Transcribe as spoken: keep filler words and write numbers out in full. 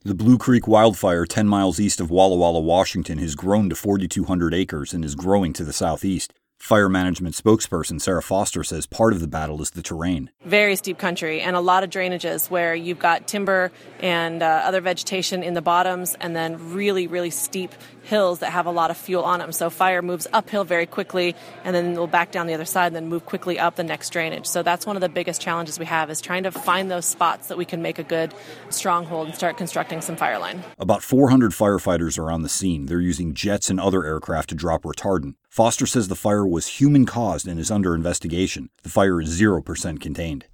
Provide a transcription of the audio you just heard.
The Blue Creek wildfire ten miles east of Walla Walla, Washington has grown to forty-two hundred acres and is growing to the southeast. Fire management spokesperson Sarah Foster says part of the battle is the terrain. Very steep country and a lot of drainages where you've got timber and uh, other vegetation in the bottoms and then really, really steep hills that have a lot of fuel on them. So fire moves uphill very quickly and then it'll back down the other side and then move quickly up the next drainage. So that's one of the biggest challenges we have is trying to find those spots that we can make a good stronghold and start constructing some fire line. About four hundred firefighters are on the scene. They're using jets and other aircraft to drop retardant. Foster says the fire was human-caused and is under investigation. The fire is zero percent contained.